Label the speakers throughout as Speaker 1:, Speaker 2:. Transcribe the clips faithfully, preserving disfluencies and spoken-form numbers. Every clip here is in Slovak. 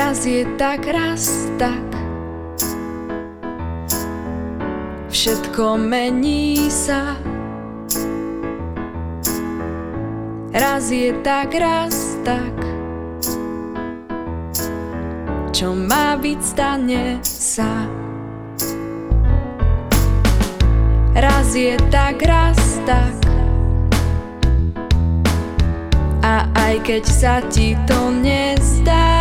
Speaker 1: Raz je tak, raz tak, všetko mení sa. Raz je tak, raz tak, čo má byť, stane sa. Raz je tak, raz tak, a aj keď sa ti to nezdá,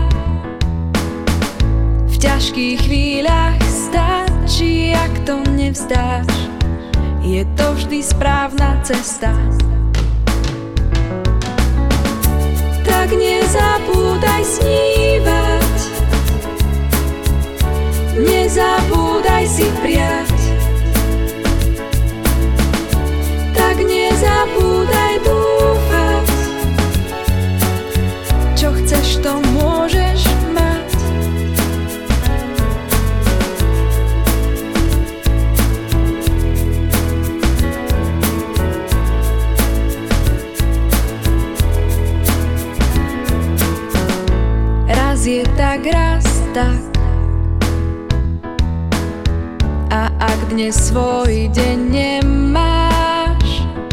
Speaker 1: v ťažkých chvíľach stačí, ak to nevzdáš. Je to vždy správna cesta. Tak nezabúdaj snívať, nezabúdaj si priať. Tak nezabúdaj dúfať, čo chceš, to môžeš mať. Raz je tak, raz tak, a ak dnes svoj deň nemáš,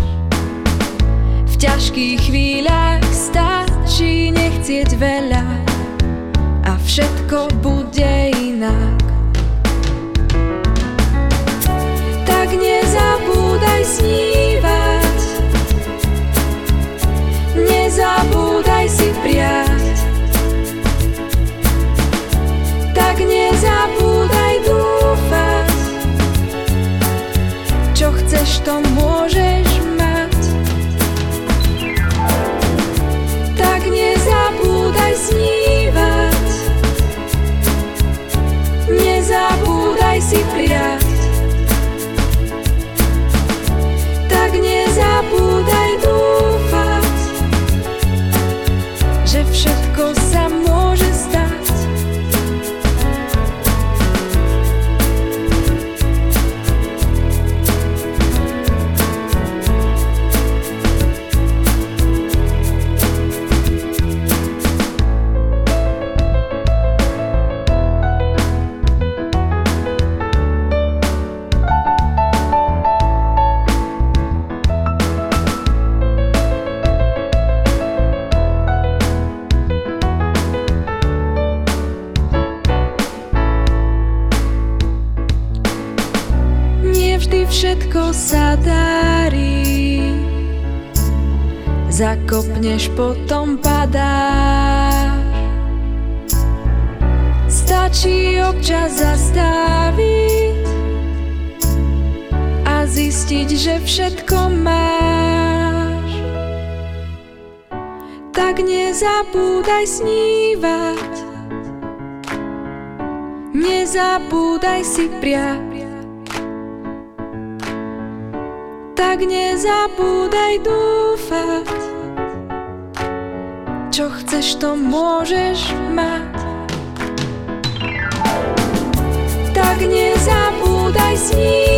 Speaker 1: v ťažkých chvíľach stačí nechcieť veľa a všetko bude inak. Tak nezabúdaj snívať, nezabúdaj si priať. Tak nezabúdaj dúfať, čo chceš, to môžeš mať. Tak nezabúdaj snívať, nezabúdaj si priať. Tak nezabúdaj dúfať, že všetko sa môže stať. Vždy všetko sa darí, zakopneš, potom padáš. Stačí občas zastaviť a zistiť, že všetko máš. Tak nezabúdaj snívať, nezabúdaj si priať. Tak nezabúdaj dúfať, čo chceš, to môžeš mať. Tak nezabúdaj snívať,